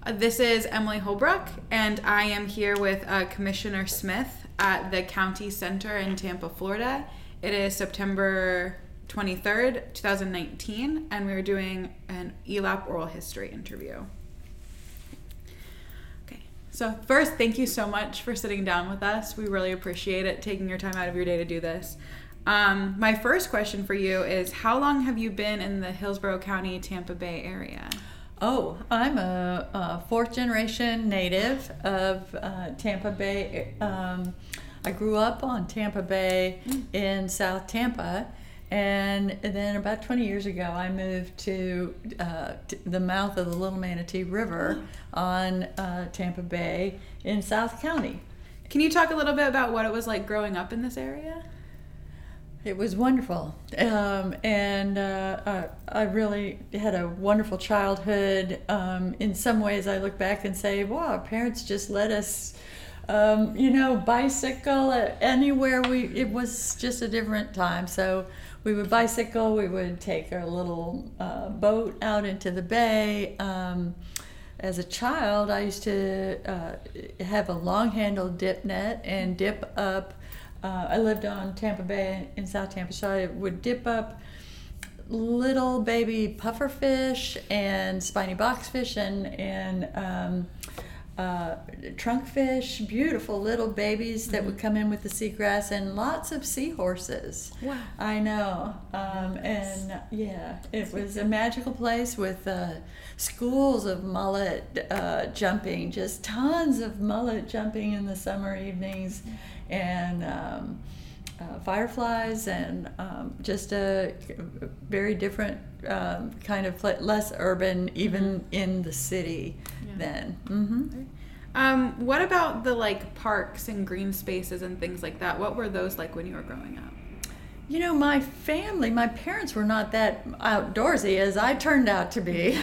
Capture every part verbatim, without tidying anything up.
Uh, this is Emily Holbrook, and I am here with uh, Commissioner Smith at the County Center in Tampa, Florida. It is September twenty-third, twenty nineteen, and we're doing an E L A P oral history interview. Okay, so first, thank you so much for sitting down with us. We really appreciate it, taking your time out of your day to do this. Um, my first question for you is, how long have you been in the Hillsborough County, Tampa Bay area? Oh, I'm a, a fourth generation native of uh, Tampa Bay. Um, I grew up on Tampa Bay in South Tampa, and then about twenty years ago I moved to, uh, to the mouth of the Little Manatee River on uh, Tampa Bay in South County. Can you talk a little bit about what it was like growing up in this area? It was wonderful, um, and uh, I, I really had a wonderful childhood. Um, in some ways, I look back and say, wow, our parents just let us, um, you know, bicycle anywhere. We It was just a different time. So we would bicycle, we would take our little uh, boat out into the bay. Um, as a child, I used to uh, have a long-handled dip net and dip up. Uh, I lived on Tampa Bay in South Tampa, so I would dip up little baby pufferfish and spiny boxfish and, and um, uh, trunkfish, beautiful little babies that mm-hmm. would come in with the seagrass, and lots of seahorses. Wow. I know. Um, and yeah, it was a magical place with uh, schools of mullet uh, jumping, just tons of mullet jumping in the summer evenings. And um, uh, fireflies, and um, just a very different um, kind of less urban, even mm-hmm. in the city yeah. then. Mm-hmm. Um, what about the like parks and green spaces and things like that? What were those like when you were growing up? You know, my family, my parents were not that outdoorsy as I turned out to be.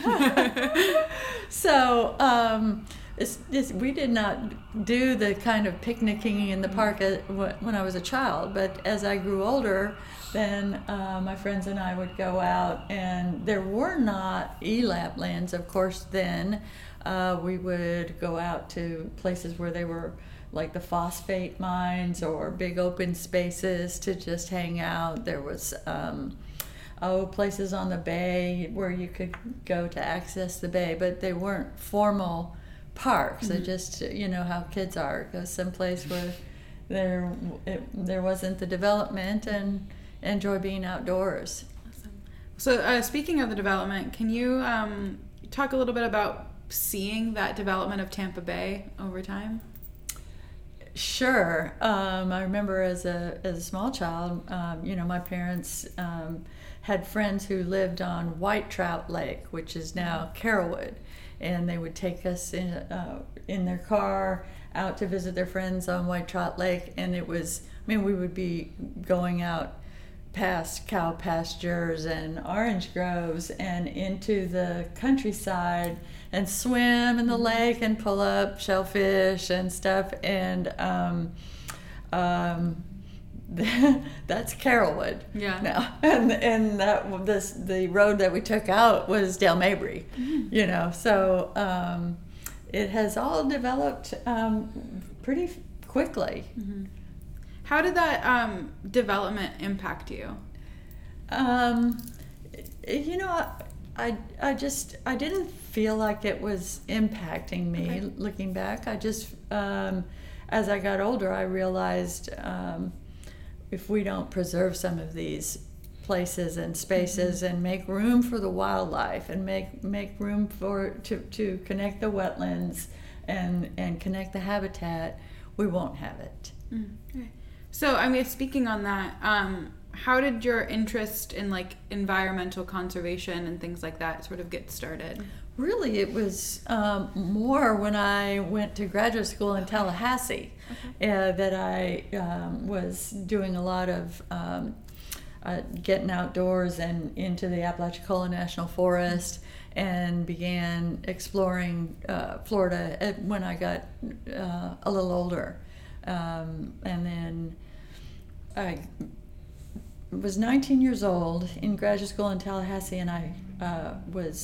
so. Um, It's, it's, we did not do the kind of picnicking in the park at, when I was a child, but as I grew older, then uh, my friends and I would go out, and there were not E L A P lands, of course, then. Uh, we would go out to places where they were like the phosphate mines or big open spaces to just hang out. There was um, oh, places on the bay where you could go to access the bay, but they weren't formal parks. Mm-hmm. They just, you know how kids are, go someplace where there it, there wasn't the development, and enjoy being outdoors. Awesome. So uh, speaking of the development, can you um, talk a little bit about seeing that development of Tampa Bay over time? Sure. Um, I remember as a as a small child, um, you know, my parents um, had friends who lived on White Trout Lake, which is now Carrollwood. And they would take us in uh, in their car out to visit their friends on White Trout Lake, and it was, I mean, we would be going out past cow pastures and orange groves and into the countryside and swim in the lake and pull up shellfish and stuff, and um, um, that's Carrollwood. Yeah. Now, and and that this the road that we took out was Dale Mabry. Mm-hmm. You know, so um, it has all developed um, pretty quickly. Mm-hmm. How did that um, development impact you? Um, you know, I I just I didn't feel like it was impacting me. Okay. Looking back, I just um, as I got older, I realized. Um, If we don't preserve some of these places and spaces mm-hmm. and make room for the wildlife and make make room for to, to connect the wetlands and and connect the habitat, we won't have it. Mm, okay. So, I mean, speaking on that, um, how did your interest in like environmental conservation and things like that sort of get started? Really, it was um, more when I went to graduate school in Tallahassee. Okay. Uh, that I um, was doing a lot of um, uh, getting outdoors and into the Apalachicola National Forest, and began exploring uh, Florida when I got uh, a little older. Um, and then I was nineteen years old in graduate school in Tallahassee, and I uh, was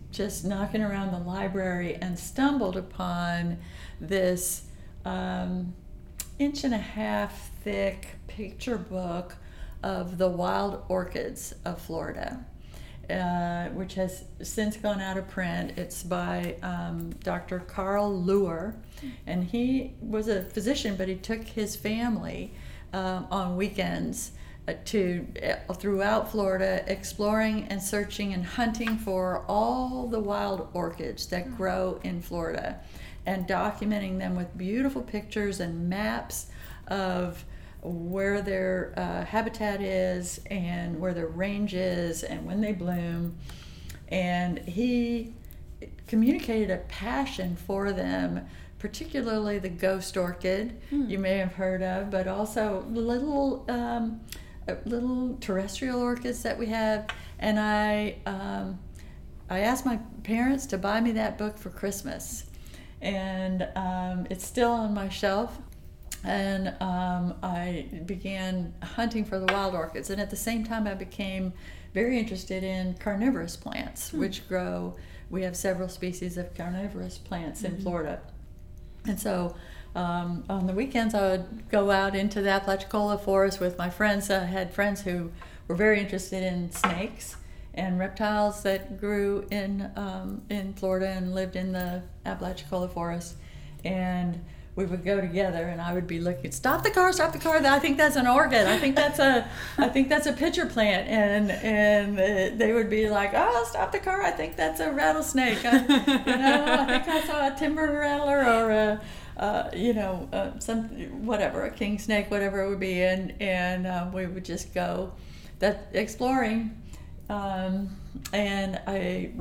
just knocking around the library and stumbled upon this um, inch and a half thick picture book of the wild orchids of Florida, uh, which has since gone out of print. It's by um, Doctor Carl Luer, and he was a physician, but he took his family um, on weekends uh, to uh, throughout Florida, exploring and searching and hunting for all the wild orchids that grow in Florida, and documenting them with beautiful pictures and maps of where their uh, habitat is and where their range is and when they bloom. And he communicated a passion for them, particularly the ghost orchid, mm. you may have heard of, but also little um, little terrestrial orchids that we have. And I um, I asked my parents to buy me that book for Christmas, and um, it's still on my shelf. And um, I began hunting for the wild orchids, and at the same time I became very interested in carnivorous plants, hmm. which grow. We have several species of carnivorous plants mm-hmm. in Florida. And so um, on the weekends I would go out into the Apalachicola forest with my friends. I had friends who were very interested in snakes and reptiles that grew in um, in Florida and lived in the Apalachicola forest. And we would go together, and I would be looking. Stop the car! Stop the car! I think that's an orchid. I think that's a, I think that's a pitcher plant. And and they would be like, "Oh, stop the car! I think that's a rattlesnake. I, you know, I think I saw a timber rattler or a, uh, you know, uh, some whatever, a king snake, whatever it would be." And and uh, we would just go that exploring, um, and I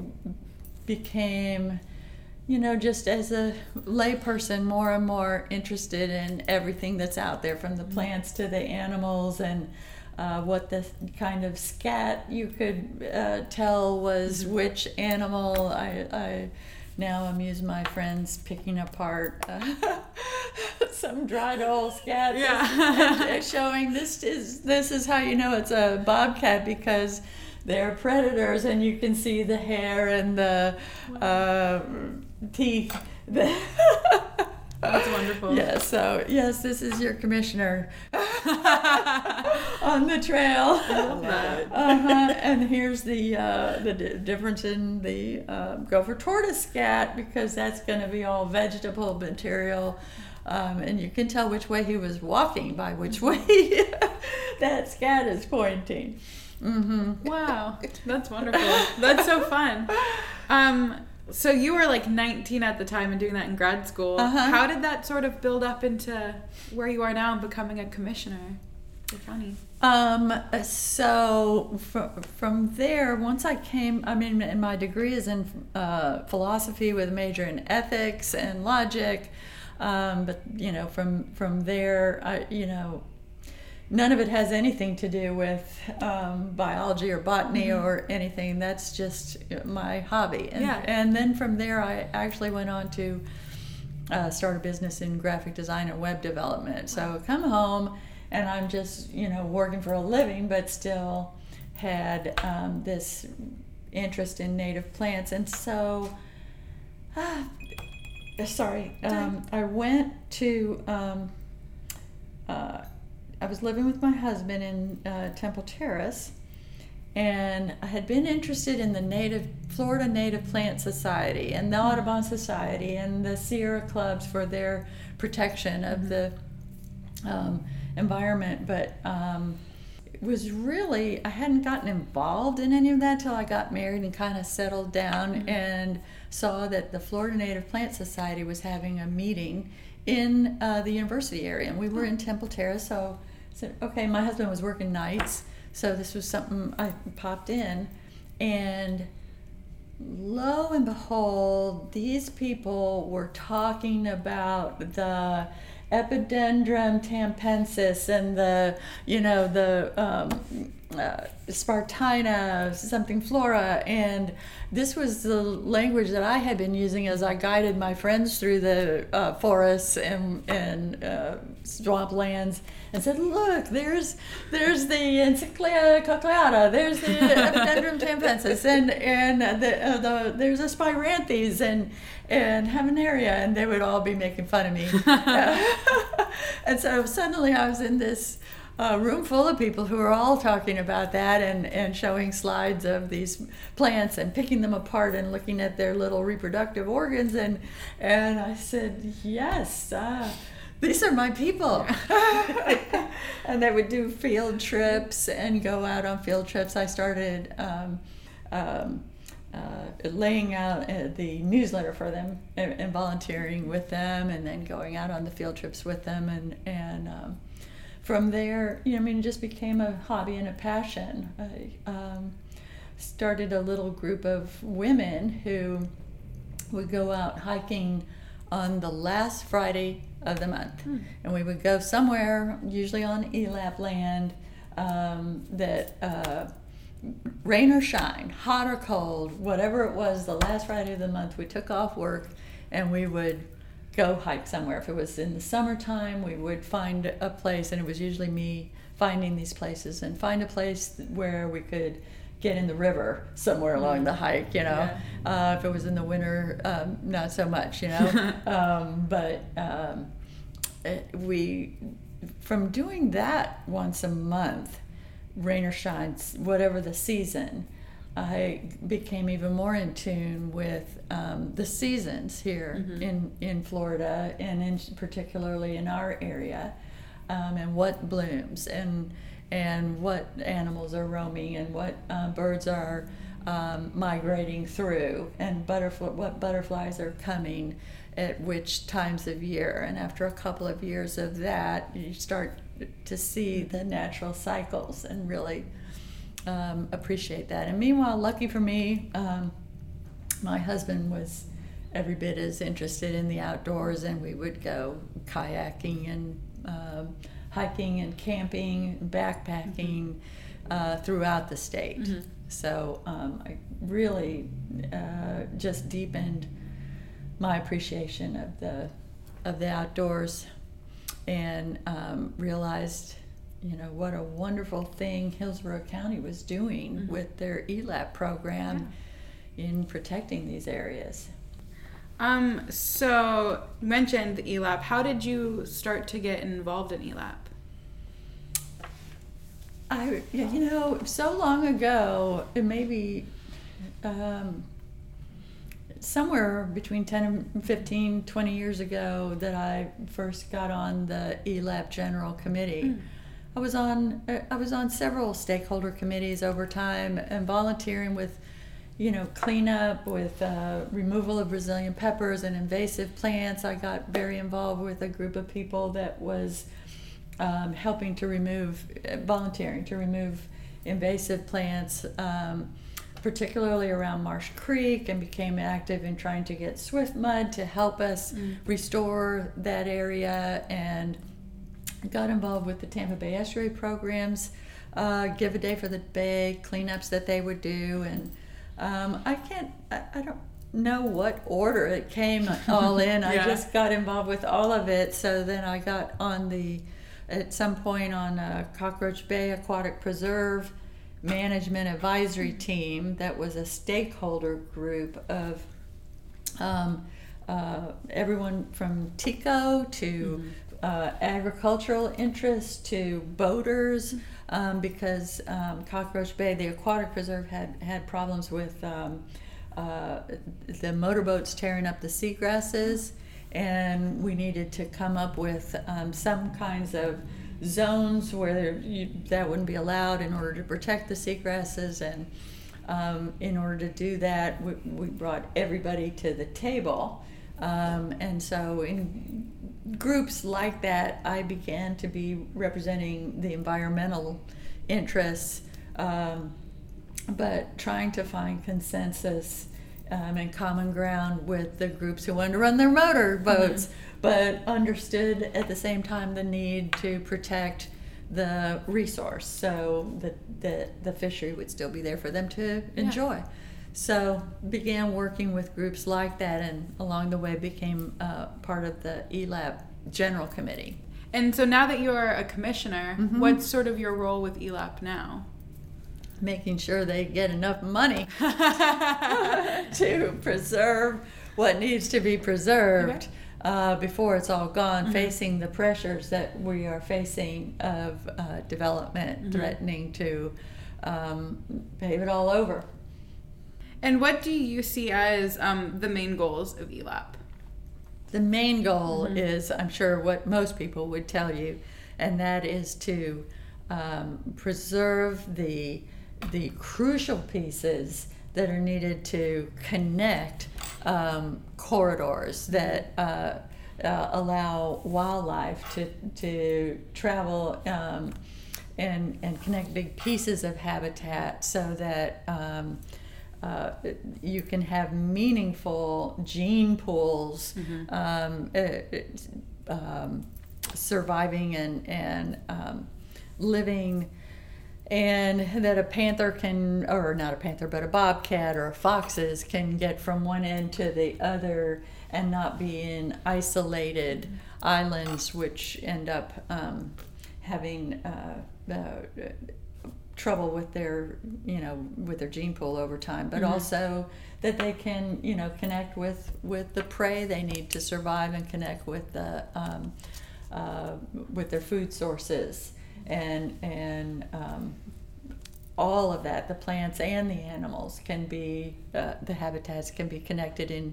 became, you know, just as a layperson, more and more interested in everything that's out there, from the plants to the animals, and uh, what the kind of scat you could uh, tell was which animal. I, I now amuse my friends picking apart uh, some dried old scat, yeah. and showing this is this is how you know it's a bobcat, because they're predators, and you can see the hair and the uh, teeth. That's wonderful. Yeah, so yes, this is your commissioner on the trail. I love that. Uh-huh. And here's the uh, the d- difference in the uh, gopher tortoise scat, because that's going to be all vegetable material. Um, and you can tell which way he was walking by which way that scat is pointing. Mm-hmm. Wow, that's wonderful. That's so fun. Um, so you were like nineteen at the time and doing that in grad school. Uh-huh. How did that sort of build up into where you are now and becoming a commissioner for the county? Um, so from, from there, once I came, I mean, and my degree is in uh, philosophy with a major in ethics and logic. Um, but, you know, from, from there, I, you know, none of it has anything to do with um, biology or botany mm-hmm. or anything. That's just my hobby. And, yeah. and then from there, I actually went on to uh, start a business in graphic design and web development. So I come home, and I'm just, you know, working for a living, but still had um, this interest in native plants. And so, uh, sorry, um, I went to... Um, uh, I was living with my husband in uh, Temple Terrace, and I had been interested in the native Florida Native Plant Society and the Audubon Society and the Sierra Clubs for their protection of the um, environment, but um, it was really, I hadn't gotten involved in any of that till I got married and kind of settled down mm-hmm. and saw that the Florida Native Plant Society was having a meeting in uh, the university area, and we were in Temple Terrace, so So, okay, my husband was working nights, so this was something I popped in, and lo and behold, these people were talking about the Epidendrum tampensis and the, you know, the um, uh, Spartina, something flora, and this was the language that I had been using as I guided my friends through the uh, forests and and uh, swamplands, and said, "Look, there's there's the Encyclia cochleata, there's the Epidendrum tampensis, and and the, uh, the there's a Spiranthes and and Haminaria," and they would all be making fun of me. And so suddenly I was in this a room full of people who are all talking about that and, and showing slides of these plants and picking them apart and looking at their little reproductive organs. And and I said, yes, uh, these are my people. And they would do field trips and go out on field trips. I started um, um, uh, laying out uh, the newsletter for them and, and volunteering with them, and then going out on the field trips with them. And, and um, from there, you know, I mean, it just became a hobby and a passion. I um, started a little group of women who would go out hiking on the last Friday of the month. Hmm. And we would go somewhere, usually on E L A P land, um, that uh, rain or shine, hot or cold, whatever it was, the last Friday of the month, we took off work and we would go hike somewhere. If it was in the summertime, we would find a place, and it was usually me finding these places, and find a place where we could get in the river somewhere along the hike, you know. Yeah. Uh, if it was in the winter, um, not so much, you know. um, but um, it, we, from doing that once a month, rain or shine, whatever the season, I became even more in tune with um, the seasons here mm-hmm. in, in Florida, and in particularly in our area, um, and what blooms, and and what animals are roaming, and what uh, birds are um, migrating through, and butterfly, what butterflies are coming at which times of year. And after a couple of years of that, you start to see the natural cycles and really Um, appreciate that. And meanwhile, lucky for me, um, my husband was every bit as interested in the outdoors, and we would go kayaking and um, hiking and camping, and backpacking mm-hmm. uh, throughout the state. Mm-hmm. So um, I really uh, just deepened my appreciation of the of the outdoors, and um, realized, you know, what a wonderful thing Hillsborough County was doing mm-hmm. with their E L A P program yeah. in protecting these areas. Um, so you mentioned the E L A P. How did you start to get involved in E L A P? I, you know, so long ago, it maybe um, somewhere between ten and fifteen, twenty years ago, that I first got on the E L A P General Committee. Mm. I was on I was on several stakeholder committees over time, and volunteering with, you know, cleanup, with uh, removal of Brazilian peppers and invasive plants. I got very involved with a group of people that was um, helping to remove, uh, volunteering to remove invasive plants, um, particularly around Marsh Creek, and became active in trying to get Swift Mud to help us mm. restore that area, and got involved with the Tampa Bay Estuary programs, uh, Give a Day for the Bay cleanups that they would do. And um, I can't, I, I don't know what order it came all in. yeah. I just got involved with all of it. So then I got on the, at some point on a Cockroach Bay Aquatic Preserve Management Advisory Team that was a stakeholder group of um, uh, everyone from TICO to mm-hmm. Uh, agricultural interests to boaters, um, because um, Cockroach Bay, the aquatic preserve, had had problems with um, uh, the motorboats tearing up the seagrasses, and we needed to come up with um, some kinds of zones where you, that wouldn't be allowed in order to protect the seagrasses. And um, in order to do that, we, we brought everybody to the table. Um, and so in groups like that, I began to be representing the environmental interests, um, but trying to find consensus um, and common ground with the groups who wanted to run their motor boats, mm-hmm. but understood at the same time the need to protect the resource, so that the, the fishery would still be there for them to enjoy. Yeah. So began working with groups like that, and along the way became uh, part of the E L A P General Committee. And so now that you're a commissioner, mm-hmm. what's sort of your role with E L A P now? Making sure they get enough money to preserve what needs to be preserved. Okay. Uh, before it's all gone, mm-hmm. facing the pressures that we are facing of uh, development, mm-hmm. threatening to um, pave it all over. And what do you see as um, the main goals of E L A P? The main goal mm-hmm. is, I'm sure, what most people would tell you, and that is to um, preserve the the crucial pieces that are needed to connect um, corridors that uh, uh, allow wildlife to to travel um, and and connect big pieces of habitat, so that um, uh, you can have meaningful gene pools, mm-hmm. um, uh, um, surviving and and um, living. And that a panther can, or not a panther, but a bobcat or foxes can get from one end to the other and not be in isolated mm-hmm. islands, which end up um, having uh, uh, trouble with their, you know, with their gene pool over time. But mm-hmm. also that they can, you know, connect with, with the prey they need to survive, and connect with the um, uh, with their food sources. And and um, all of that, the plants and the animals can be, uh, the habitats can be connected in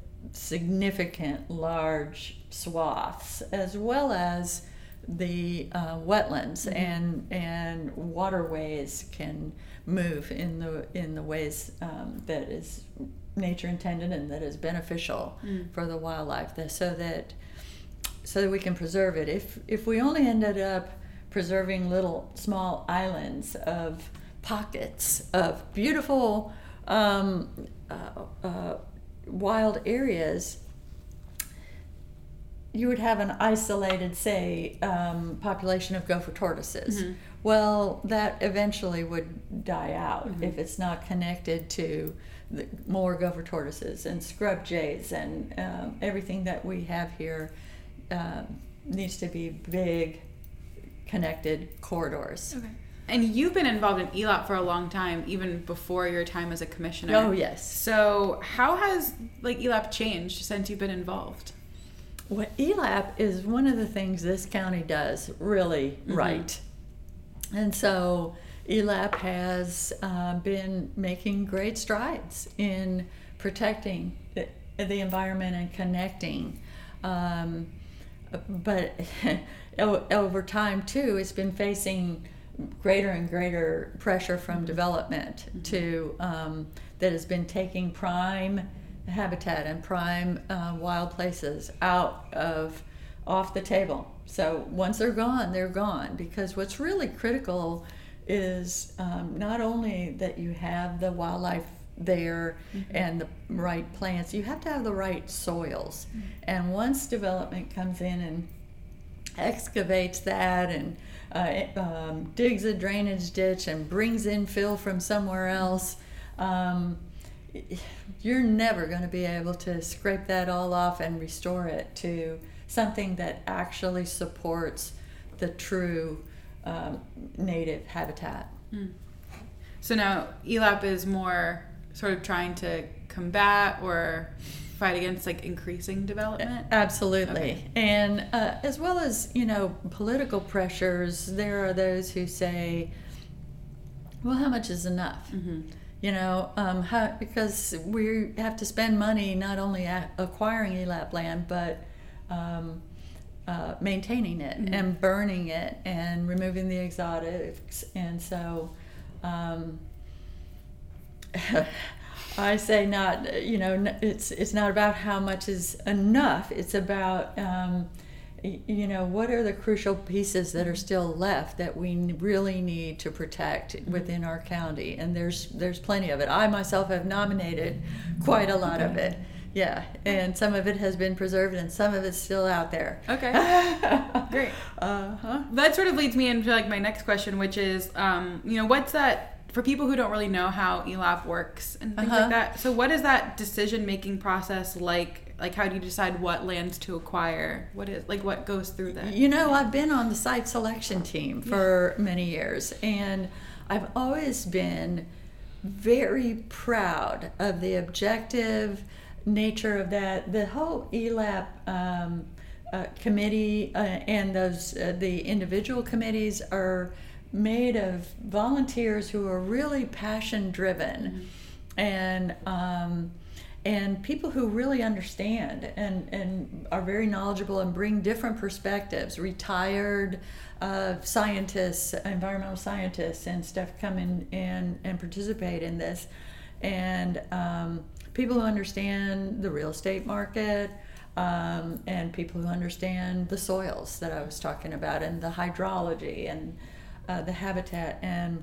significant large swaths, as well as the uh, wetlands mm-hmm. and and waterways can move in the in the ways um, that is nature intended and that is beneficial mm. for the wildlife, so that so that we can preserve it. If if we only ended up preserving little small islands of pockets of beautiful um, uh, uh, wild areas, you would have an isolated, say, um, population of gopher tortoises. Mm-hmm. Well, that eventually would die out mm-hmm. if it's not connected to the more gopher tortoises and scrub jays, and um, everything that we have here um, needs to be big, connected corridors. Okay. And you've been involved in E L A P for a long time, even before your time as a commissioner. Oh, yes. So how has like E L A P changed since you've been involved? Well, E L A P is one of the things this county does really mm-hmm. right. And so E L A P has uh, been making great strides in protecting the, the environment and connecting. Um, but over time, too, it's been facing greater and greater pressure from mm-hmm. development mm-hmm. to um, that has been taking prime habitat and prime uh, wild places out of off the table. So once they're gone, they're gone, because what's really critical is um, not only that you have the wildlife there mm-hmm. and the right plants, you have to have the right soils. Mm-hmm. And once development comes in and excavates that and uh, um, digs a drainage ditch and brings in fill from somewhere else, um, you're never going to be able to scrape that all off and restore it to something that actually supports the true um, native habitat. Mm. So now E L A P is more sort of trying to combat or fight against like increasing development? Absolutely. Okay. And uh, as well as, you know, political pressures, there are those who say, well, how much is enough? Mm-hmm. You know, um, how, because we have to spend money not only at acquiring E L A P land, but um, uh, maintaining it mm-hmm. and burning it and removing the exotics. And so um, I say not, you know, it's it's not about how much is enough. It's about, um, you know, what are the crucial pieces that are still left that we really need to protect within our county. And there's there's plenty of it. I myself have nominated quite a lot of it. Yeah, and some of it has been preserved and some of it's still out there. Okay. Great. Uh-huh. That sort of leads me into like my next question, which is, um, you know, what's that for people who don't really know how E L A P works and things Uh-huh. like that? So what is that decision-making process like? Like, how do you decide what lands to acquire? What is, like, what goes through that? You know, I've been on the site selection team for yeah. many years, and I've always been very proud of the objective nature of that. The whole E L A P um, uh, committee uh, and those uh, the individual committees are made of volunteers who are really passion driven, mm-hmm. and um, and people who really understand and, and are very knowledgeable and bring different perspectives. Retired uh, scientists, environmental scientists and stuff come in and, and participate in this. And um, people who understand the real estate market, um, and people who understand the soils that I was talking about and the hydrology and uh, the habitat. And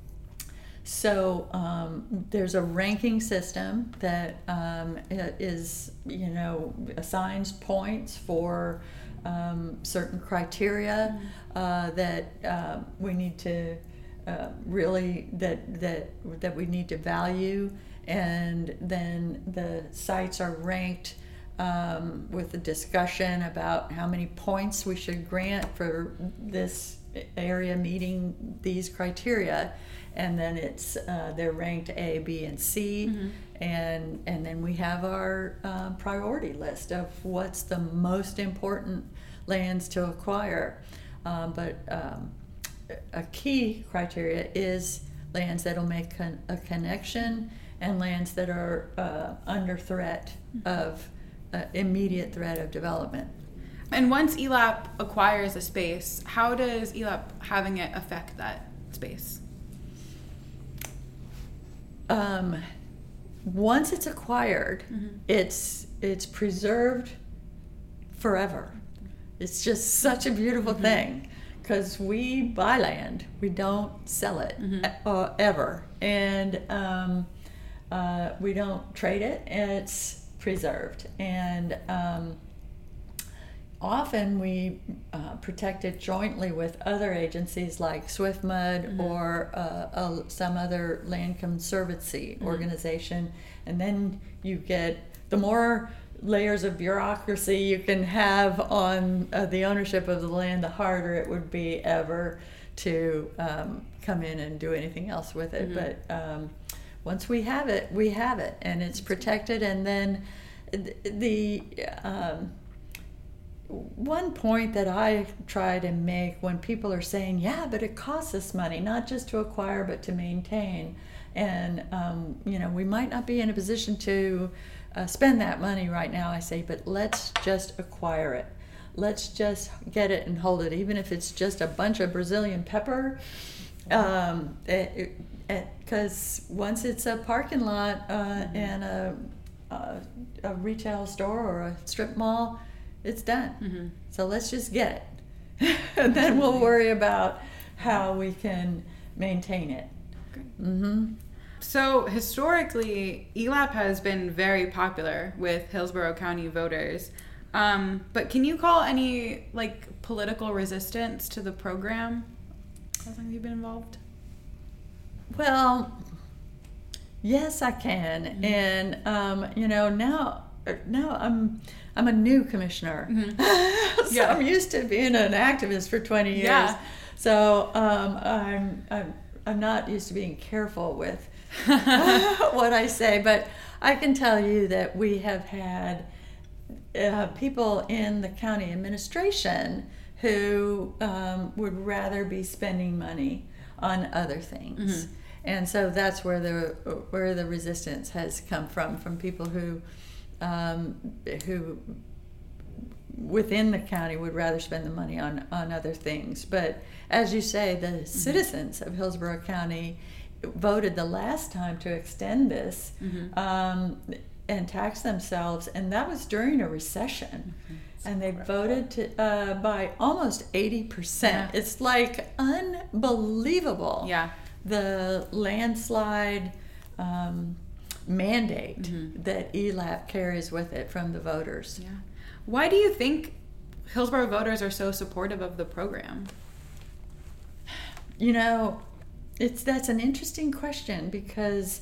so um, there's a ranking system that um, is, you know, assigns points for um, certain criteria uh, that uh, we need to uh, really that that that we need to value, and then the sites are ranked um, with a discussion about how many points we should grant for this area meeting these criteria. And then it's uh, they're ranked A, B, and C, mm-hmm. and and then we have our uh, priority list of what's the most important lands to acquire. Um, but um, a key criteria is lands that'll make con- a connection and lands that are uh, under threat mm-hmm. of uh, immediate threat of development. And once E L A P acquires a space, how does E L A P having it affect that space? Um, once it's acquired, mm-hmm. it's it's preserved forever. It's just such a beautiful mm-hmm. thing, because we buy land, we don't sell it mm-hmm. uh, ever, and um, uh, we don't trade it, and it's preserved. And um, often we uh, protect it jointly with other agencies like SwiftMud mm-hmm. or uh, uh, some other land conservancy mm-hmm. organization. And then you get, the more layers of bureaucracy you can have on uh, the ownership of the land, the harder it would be ever to um, come in and do anything else with it. Mm-hmm. But um, once we have it, we have it, and it's protected. And then the um, one point that I try to make when people are saying, yeah, but it costs us money, not just to acquire, but to maintain. And, um, you know, we might not be in a position to uh, spend that money right now. I say, but let's just acquire it. Let's just get it and hold it, even if it's just a bunch of Brazilian pepper. Um, because once it's a parking lot uh, mm-hmm. and a, a, a retail store or a strip mall, it's done. Mm-hmm. So let's just get it. And then we'll worry about how we can maintain it. Mm-hmm. So historically, E L A P has been very popular with Hillsborough County voters. Um, but can you call any like political resistance to the program as long as you've been involved? Well, yes, I can. Mm-hmm. And um, you know, now now I'm I'm a new commissioner. Mm-hmm. So yeah. I'm used to being an activist for twenty years. Yeah. So um, I'm, I'm I'm not used to being careful with what I say, but I can tell you that we have had uh, people in the county administration who um, would rather be spending money on other things. Mm-hmm. And so that's where the where the resistance has come from, from people who um, who within the county would rather spend the money on, on other things. But as you say, the mm-hmm. citizens of Hillsborough County voted the last time to extend this mm-hmm. um, and tax themselves, and that was during a recession. Mm-hmm. And they voted to, uh, by almost eighty percent. Yeah. It's like unbelievable. Yeah. The landslide um, mandate Mm-hmm. that E L A P carries with it from the voters. Yeah. Why do you think Hillsborough voters are so supportive of the program? You know, it's that's an interesting question because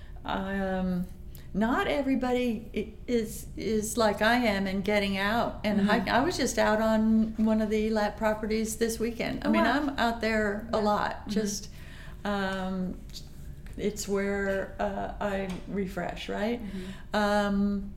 um, not everybody i- is is like I am in getting out and Mhm. hiking. I was just out on one of the E L A P properties this weekend. I Oh, mean, wow. I'm out there a Yeah. lot. Mhm. Just um, it's where uh, I refresh, right? Mm-hmm. Um,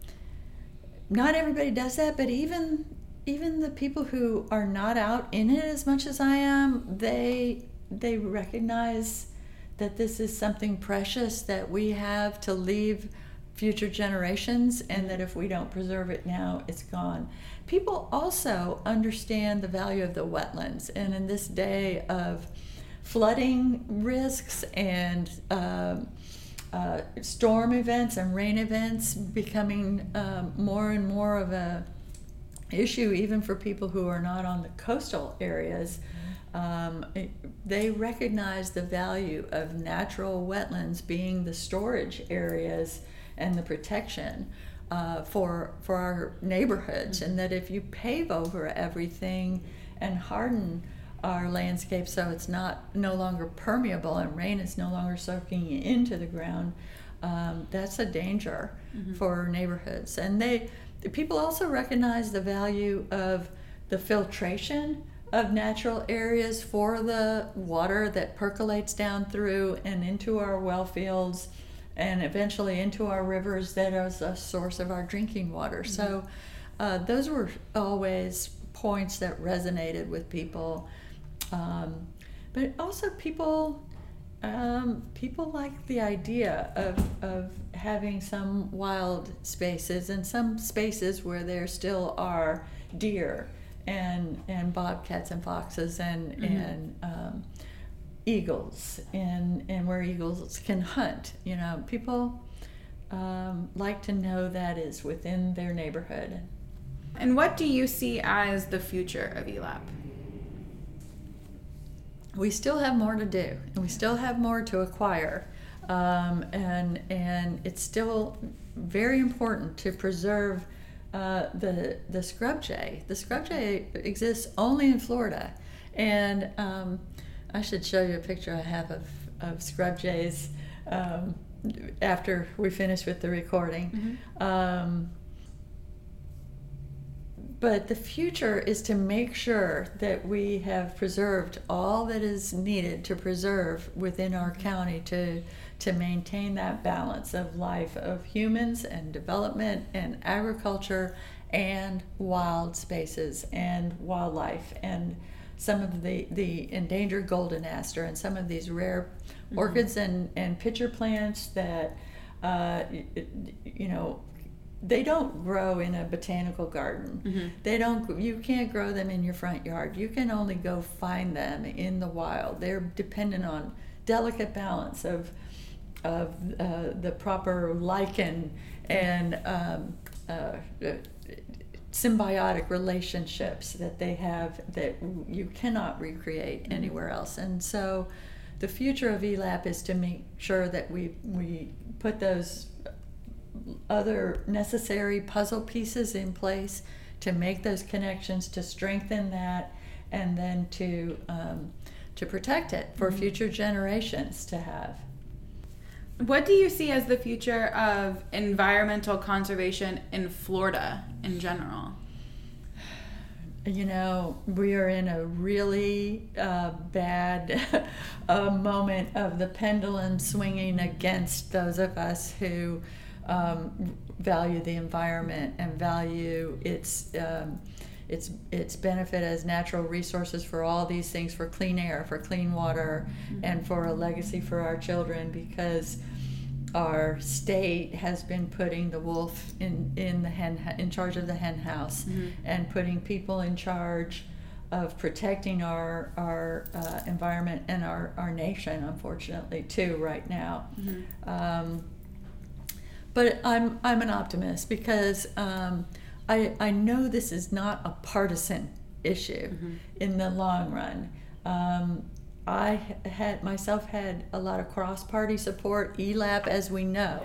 not everybody does that, but even even the people who are not out in it as much as I am, they they recognize that this is something precious that we have to leave future generations, and that if we don't preserve it now, it's gone. People also understand the value of the wetlands, and in this day of flooding risks and um, uh, storm events and rain events becoming um, more and more of a issue even for people who are not on the coastal areas, um, it- they recognize the value of natural wetlands being the storage areas and the protection uh, for for our neighborhoods, and that if you pave over everything and harden our landscape so it's not no longer permeable and rain is no longer soaking into the ground, um, that's a danger Mhm. for neighborhoods. And they the people also recognize the value of the filtration of natural areas for the water that percolates down through and into our well fields and eventually into our rivers that is a source of our drinking water. Mm-hmm. So uh, those were always points that resonated with people. Um, but also people um, people like the idea of, of having some wild spaces and some spaces where there still are deer and and bobcats and foxes and Mhm. and um, eagles and and where eagles can hunt. You know, people um, like to know that is within their neighborhood. And what do you see as the future of E L A P? We still have more to do, and we still have more to acquire, um, and and it's still very important to preserve uh, the the scrub jay. The scrub jay exists only in Florida, and um, I should show you a picture I have of of scrub jays um, after we finish with the recording. Mm-hmm. Um, But the future is to make sure that we have preserved all that is needed to preserve within our county to to maintain that balance of life of humans and development and agriculture and wild spaces and wildlife and some of the, the endangered golden aster and some of these rare Mm-hmm. orchids and, and pitcher plants that uh, you know, they don't grow in a botanical garden. Mm-hmm. They don't. You can't grow them in your front yard. You can only go find them in the wild. They're dependent on delicate balance of of uh, the proper lichen and um, uh, symbiotic relationships that they have that you cannot recreate Mm-hmm. anywhere else. And so, the future of E L A P is to make sure that we we put those other necessary puzzle pieces in place to make those connections, to strengthen that, and then to um, to protect it for Mm-hmm. future generations to have. What do you see as the future of environmental conservation in Florida in general? You know, we are in a really uh, bad uh, moment of the pendulum swinging against those of us who um, value the environment and value its um, its its benefit as natural resources for all these things, for clean air, for clean water, Mm-hmm. and for a legacy for our children, because our state has been putting the wolf in in the hen in charge of the hen house, Mm-hmm. and putting people in charge of protecting our our uh, environment and our, our nation, unfortunately, too, right now. Mm-hmm. Um, but I'm I'm an optimist because um, I I know this is not a partisan issue Mm-hmm. in the long run. Um, I had myself had a lot of cross-party support. E L A P, as we know, Yeah.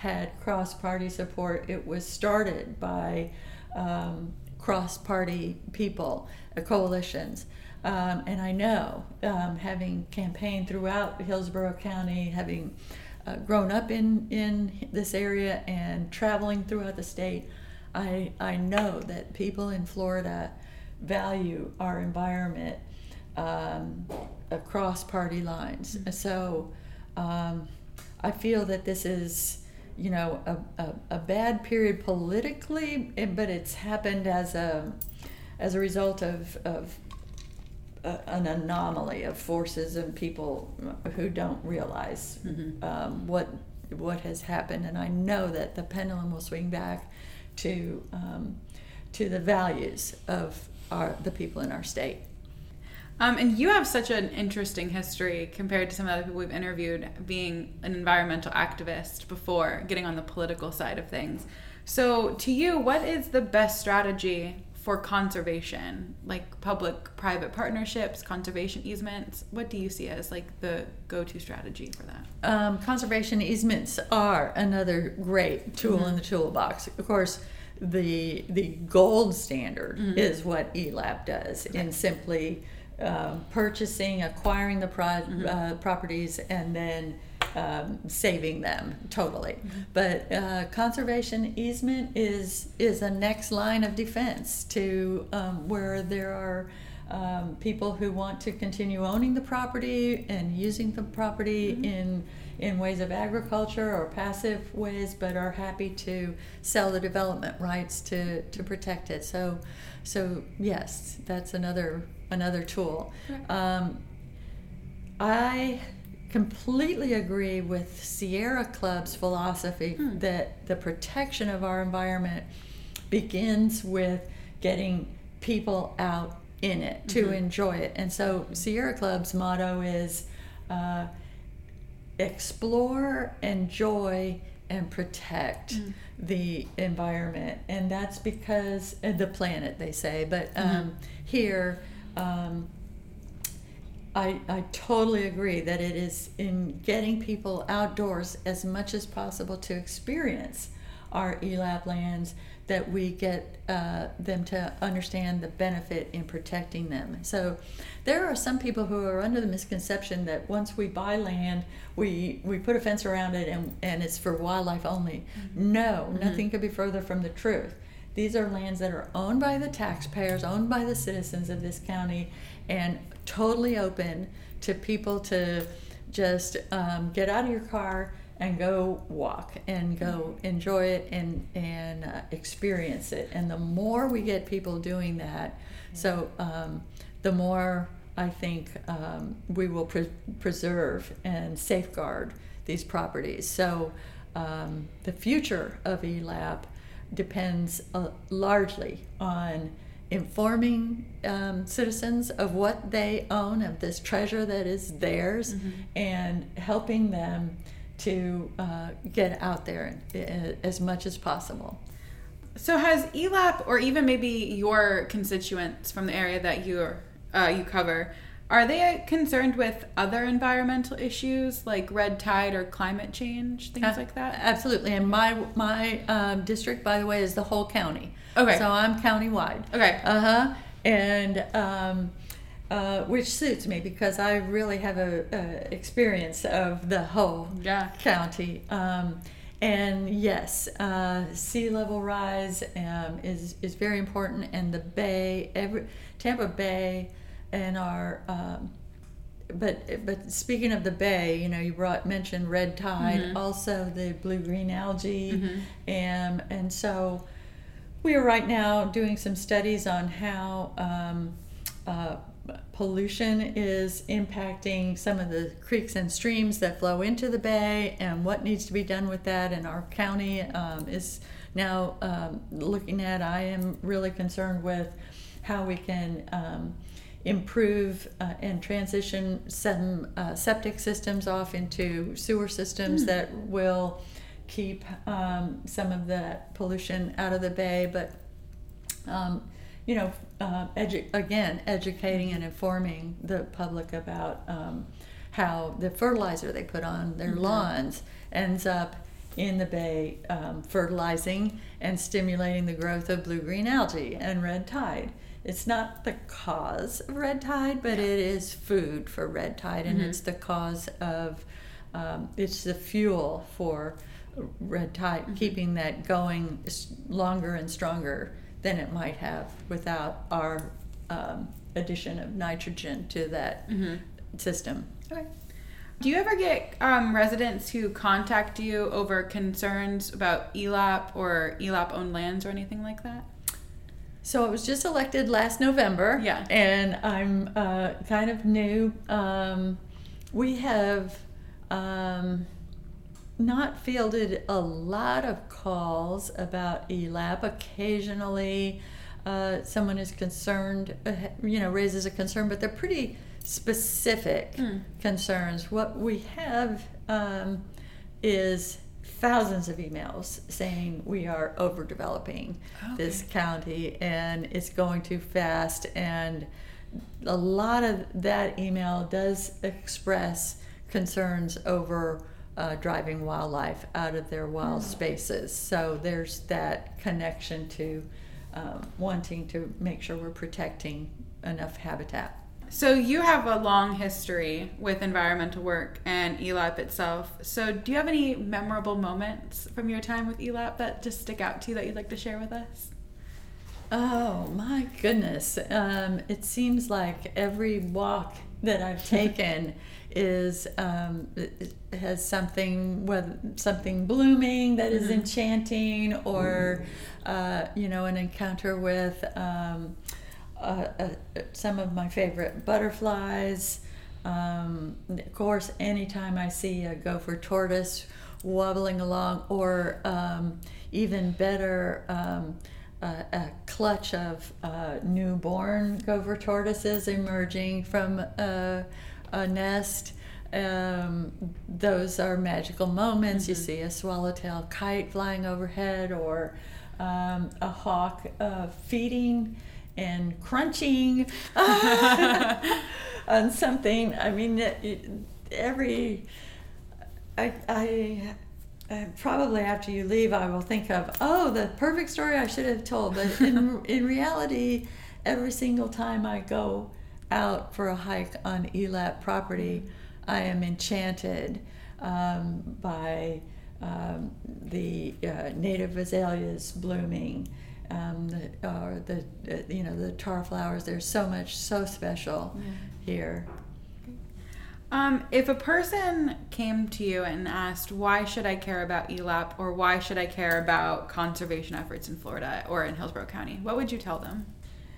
had cross-party support. It was started by um, cross-party people, uh, coalitions. Um, and I know, um, having campaigned throughout Hillsborough County, having uh, grown up in, in this area and traveling throughout the state, I, I know that people in Florida value our environment um, across party lines. Mm-hmm. So um, I feel that this is, you know, a, a, a bad period politically, but it's happened as a as a result of, of a, an anomaly of forces and people who don't realize mm-hmm. um, what what has happened. And I know that the pendulum will swing back to um, to the values of our the people in our state. Um, and you have such an interesting history compared to some other people we've interviewed, being an environmental activist before getting on the political side of things. So to you, what is the best strategy for conservation, like public-private partnerships, conservation easements? What do you see as like the go-to strategy for that? Um, conservation easements are another great tool mm-hmm. in the toolbox. Of course, the the gold standard mm-hmm. is what E L A P does okay. in simply uh, purchasing, acquiring the pro- mm-hmm. uh, properties, and then um, saving them totally. Mm-hmm. But uh, conservation easement is is a next line of defense to um, where there are um, people who want to continue owning the property and using the property mm-hmm. in in ways of agriculture or passive ways, but are happy to sell the development rights to, to protect it. So, so yes, that's another another tool. Right. Um, I completely agree with Sierra Club's philosophy hmm. that the protection of our environment begins with getting people out in it to mm-hmm. enjoy it. And so Sierra Club's motto is uh, explore, enjoy, and protect mm. the environment. And that's because uh, the planet, they say. But um, mm-hmm. here, um, I, I totally agree that it is in getting people outdoors as much as possible to experience our E L A P lands that we get uh, them to understand the benefit in protecting them. So there are some people who are under the misconception that once we buy land, we, we put a fence around it and, and it's for wildlife only. Mm-hmm. No, mm-hmm. nothing could be further from the truth. These are lands that are owned by the taxpayers, owned by the citizens of this county, and totally open to people to just um, get out of your car and go walk and go enjoy it and and uh, experience it. And the more we get people doing that, so um, the more I think um, we will pre- preserve and safeguard these properties. So um, the future of E L A P depends uh, largely on informing um, citizens of what they own, of this treasure that is theirs, mm-hmm. and helping them to uh, get out there as much as possible. So has E L A P, or even maybe your constituents from the area that you're, uh, you cover, are they concerned with other environmental issues like red tide or climate change, things uh, like that? Absolutely. And my my um, district, by the way, is the whole county. Okay. So I'm countywide. Okay. Uh-huh. And um, uh, which suits me because I really have a, a experience of the whole yeah. county. Um, and yes, uh, sea level rise um, is is very important, and the bay, every Tampa Bay, and our. Um, but but speaking of the bay, you know, you brought mentioned red tide, mm-hmm. also the blue green algae, mm-hmm. and and so we are right now doing some studies on how. Um, uh, pollution is impacting some of the creeks and streams that flow into the bay and what needs to be done with that. And our county um, is now um, looking at, I am really concerned with how we can um, improve uh, and transition some uh, septic systems off into sewer systems mm. that will keep um, some of that pollution out of the bay. But um, you know, uh, edu- again, educating and informing the public about um, how the fertilizer they put on their mm-hmm. lawns ends up in the bay, um, fertilizing and stimulating the growth of blue-green algae and red tide. It's not the cause of red tide, but it is food for red tide, and mm-hmm. it's the cause of, um, it's the fuel for red tide, mm-hmm. keeping that going longer and stronger than it might have without our um, addition of nitrogen to that mm-hmm. system. Okay. Do you ever get um, residents who contact you over concerns about E L A P or E L A P-owned lands or anything like that? So I was just elected last November, yeah. and I'm uh, kind of new. Um, we have um, not fielded a lot of calls about E L A P. Occasionally, uh, someone is concerned, uh, you know, raises a concern, but they're pretty specific mm. concerns. What we have um, is thousands of emails saying we are overdeveloping okay. this county and it's going too fast, and a lot of that email does express concerns over uh, driving wildlife out of their wild mm. spaces. So there's that connection to um, wanting to make sure we're protecting enough habitat. So you have a long history with environmental work and E L A P itself. So do you have any memorable moments from your time with E L A P that just stick out to you that you'd like to share with us? Oh my goodness. Um, it seems like every walk that I've taken is um, has something, whether something blooming that is mm-hmm. enchanting, or uh, you know, an encounter with um, Uh, uh, some of my favorite butterflies. Um, of course, anytime I see a gopher tortoise wobbling along, or um, even better, um, a, a clutch of uh, newborn gopher tortoises emerging from a, a nest, um, those are magical moments. Mm-hmm. You see a swallowtail kite flying overhead, or um, a hawk uh, feeding and crunching on something. I mean, every I, I, I probably after you leave, I will think of, oh, the perfect story I should have told. But in in reality, every single time I go out for a hike on E L A P property, I am enchanted um, by um, the uh, native azaleas blooming. Um, the, or the, uh, you know, the tar flowers. There's so much so special yeah. here. Um, if a person came to you and asked, why should I care about E L A P, or why should I care about conservation efforts in Florida or in Hillsborough County, what would you tell them?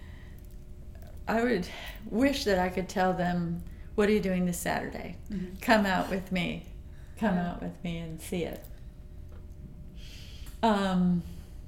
I would wish that I could tell them, what are you doing this Saturday? Mm-hmm. Come out with me. Come yeah. out with me and see it. Um...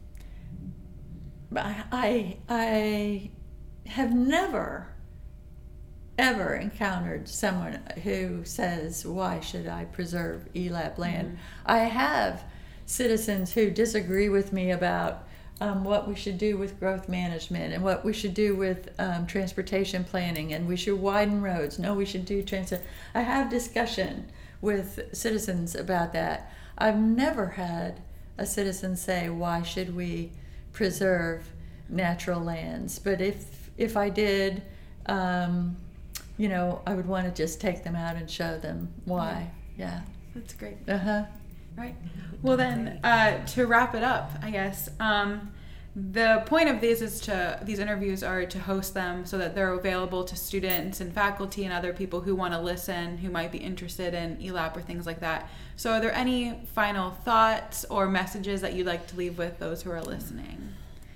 I, I have never, ever encountered someone who says, why should I preserve E L A P land? Mm-hmm. I have citizens who disagree with me about um, what we should do with growth management, and what we should do with um, transportation planning, and we should widen roads. No, we should do transit. I have discussion with citizens about that. I've never had a citizen say, why should we preserve natural lands? But if if I did, um, you know, I would want to just take them out and show them why. Yeah, yeah. That's great. Uh-huh. Right. Well then, uh, to wrap it up, I guess, um, the point of these is to, these interviews are to host them so that they're available to students and faculty and other people who want to listen, who might be interested in E L A P or things like that. So are there any final thoughts or messages that you'd like to leave with those who are listening?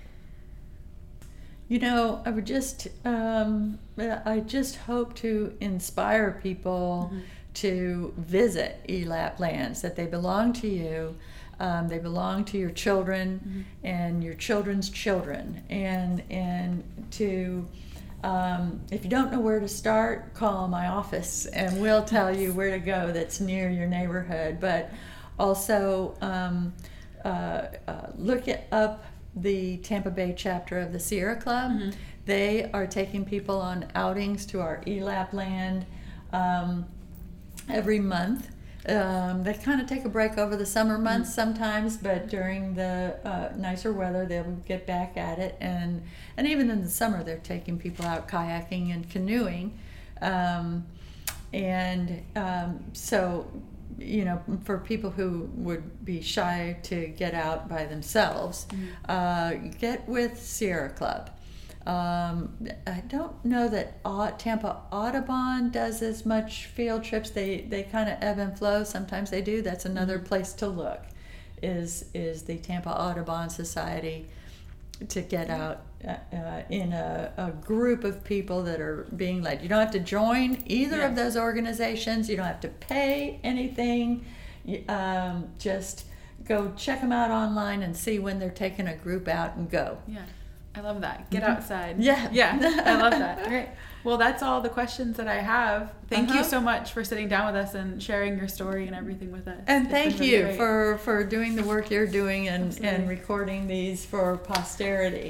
You know, I would just, um, I just hope to inspire people mm-hmm. to visit E L A P lands, that they belong to you. Um, they belong to your children mm-hmm. and your children's children. And, and to, um, if you don't know where to start, call my office and we'll tell you where to go that's near your neighborhood. But also um, uh, uh, look it up the Tampa Bay chapter of the Sierra Club. Mm-hmm. They are taking people on outings to our E L A P land um, every month. Um, they kind of take a break over the summer months mm-hmm. sometimes, but during the uh, nicer weather, they'll get back at it. And and even in the summer, they're taking people out kayaking and canoeing. Um, and um, so, you know, for people who would be shy to get out by themselves, mm-hmm. uh, get with Sierra Club. Um, I don't know that Tampa Audubon does as much field trips. They they kind of ebb and flow. Sometimes they do. That's another mm-hmm. place to look. Is is the Tampa Audubon Society to get out uh, in a, a group of people that are being led. You don't have to join either yes. of those organizations. You don't have to pay anything. Um, just go check them out online and see when they're taking a group out and go. Yeah. I love that. Get outside. Yeah. Yeah. I love that. Great. Well, that's all the questions that I have. Thank uh-huh. you so much for sitting down with us and sharing your story and everything with us. And it's thank really you great. for, for doing the work you're doing and, and recording these for posterity.